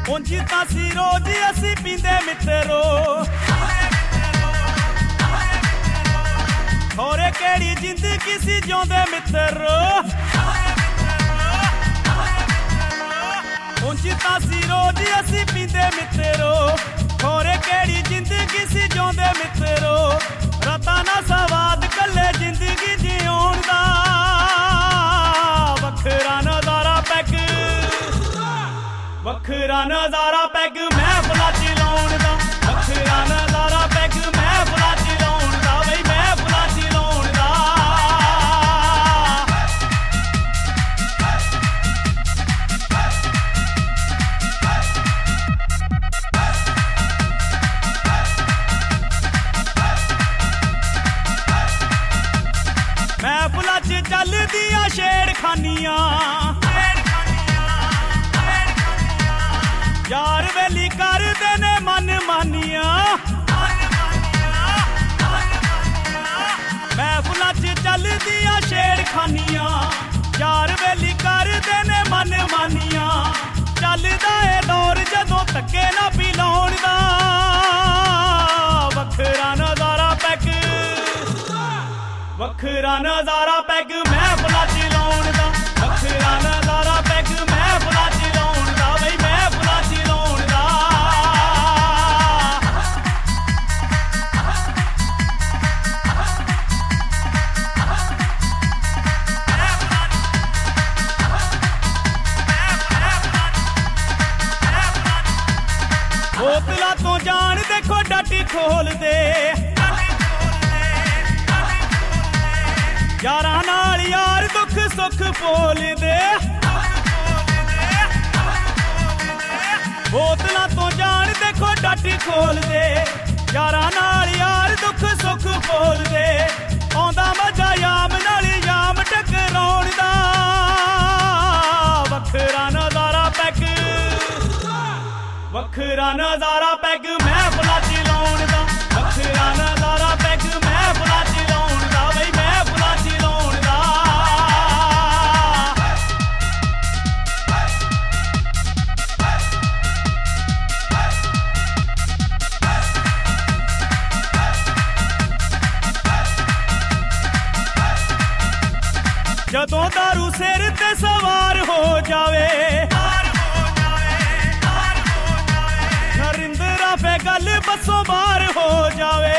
ਉਂਝ ਤਾਂ ਸੀ ਰੋਜ਼ ਅਸੀਂ ਪੀਂਦੇ ਮਿੱਤਰੋ ਹੋਰੇ ਕਿਹੜੀ ਜ਼ਿੰਦਗੀ ਸੀ ਜਿਉਂਦੇ ਮਿੱਤਰੋ ਉਂਝ ਤਾਂ ਸੀ ਰੋਜ਼ ਅਸੀਂ ਪੀਂਦੇ ਮਿੱਤਰੋ ਹੋਰੇ ਕਿਹੜੀ ਜ਼ਿੰਦਗੀ ਸੀ ਜਿਉਂਦੇ ਮਿੱਤਰੋ ਰਾਤਾਂ ਨਾ ਸਵਾਦ ਕੱਲੇ ਜ਼ਿੰਦਗੀ ਜਿਉਣ ਦਾ ਵੱਖਰਾ ਨਜ਼ਾਰਾ ਪੈਗ ਵੱਖਰਾ ਨਜ਼ਾਰਾ ਪੈਗ ਮਹਿਫਲਾਂ ਚ ਲਾਉਣ ਦਾ ਵੱਖਰਾ ਨਜ਼ਾਰਾ ਪੈਗ ਮਹਿਫਲਾਂ ਚ ਲਾਉਣ ਦਾ ਬਈ ਮਹਿਫਲਾਂ ਚ ਲਾਉਣ ਦਾ ਮਹਿਫਲਾਂ ਚ ਚੱਲਦੀਆਂ ਛੇੜਖਾਨੀਆਂ ਯਾਰ ਵੇਲੀ ਕਰਦੇ ਨੇ ਮਨ ਮਾਨੀਆਂ ਮਹਿਫਲਾਂ ਚ ਚੱਲਦੀਆਂ ਛੇੜਖਾਨੀਆਂ ਯਾਰ ਵੇਲੀ ਕਰਦੇ ਨੇ ਮਨ ਮਾਨੀਆਂ ਚੱਲਦਾ ਏ ਦੌਰ ਜਦੋਂ ਧੱਕੇ ਨਾ ਪਿਲਾਉਣ ਦਾ ਵੱਖਰਾ ਨਜ਼ਾਰਾ ਪੈਗ ਵੱਖਰਾ ਨਜ਼ਾਰਾ ਪੈਗ ਮਹਿਫਲਾਂ ਚ ਲਾਉਣ ਦਾ ਵੱਖਰਾ ਨਜ਼ਾਰਾ ਪੈਗ ਮਹਿਫਲਾਂ ਚ ਲਾਉਣ ਦਾ ਬਈ ਮਹਿਫਲਾਂ ਚ ਲਾਉਣ ਦਾ ਬੋਤਲਾਂ ਤੋਂ ਜਾਣ ਦੇਖੋ ਡਾਟੀ ਖੋਲਦੇ ਯਾਰਾਂ ਨਾਲ ਯਾਰ ਦੁੱਖ ਸੁੱਖ ਬੋਲਦੇ ਬੋਤਲਾਂ ਤੋਂ ਜਾਣ ਦੇਖੋ ਡਾਟੀ ਖੋਲਦੇ ਯਾਰਾਂ ਨਾਲ ਯਾਰ ਦੁੱਖ ਸੁੱਖ ਬੋਲਦੇ ਆਉਂਦਾ ਮਜ਼ਾ ਯਾਮ ਨਾਲ ਯਾਮ ਟਕਰਾਉਣ ਦਾ ਵੱਖਰਾ ਨਜ਼ਾਰਾ ਪੈਗ ਵੱਖਰਾ ਨਜ਼ਾਰਾ ਪੈਗ ਮਹਿਫਲਾਂ ਚ ਲਾਉਣ ਦਾ ਵੱਖਰਾ ਨਜ਼ਾਰਾ ਪੈਗ ਮਹਿਫਲਾਂ ਚ ਲਾਉਣ ਦਾ ਬਈ ਮਹਿਫਲਾਂ ਚ ਲਾਉਣ ਦਾ ਜਦੋਂ ਦਾਰੂ ਸਿਰ ਤੇ ਸਵਾਰ ਹੋ ਜਾਵੇ ਨਰਿੰਦਰਾ ਫੇ ਗੱਲ ਬੱਸੋਂ ਬਾਹਰ ਹੋ ਜਾਵੇ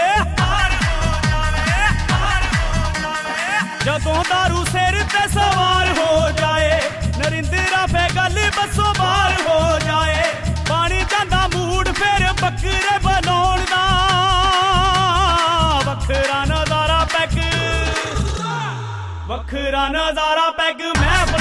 ਜਦੋਂ ਦਾਰੂ ਸਿਰ ਤੇ ਸਵਾਰ ਹੋ ਜਾਏ ਨਰਿੰਦਰਾ ਫੇ ਗੱਲ ਬੱਸੋਂ ਬਾਹਰ ਹੋ ਜਾਏ ਪਾਣੀ ਜਾਂਦਾ ਮੂਡ ਫਿਰ ਬੱਕਰੇ ਬਣਾਉਣ ਦਾ ਵੱਖਰਾ ਨਜ਼ਾਰਾ ਪੈਗ ਵੱਖਰਾ ਨਜ਼ਾਰਾ ਪੈਗ ਮਹਿਫਲਾਂ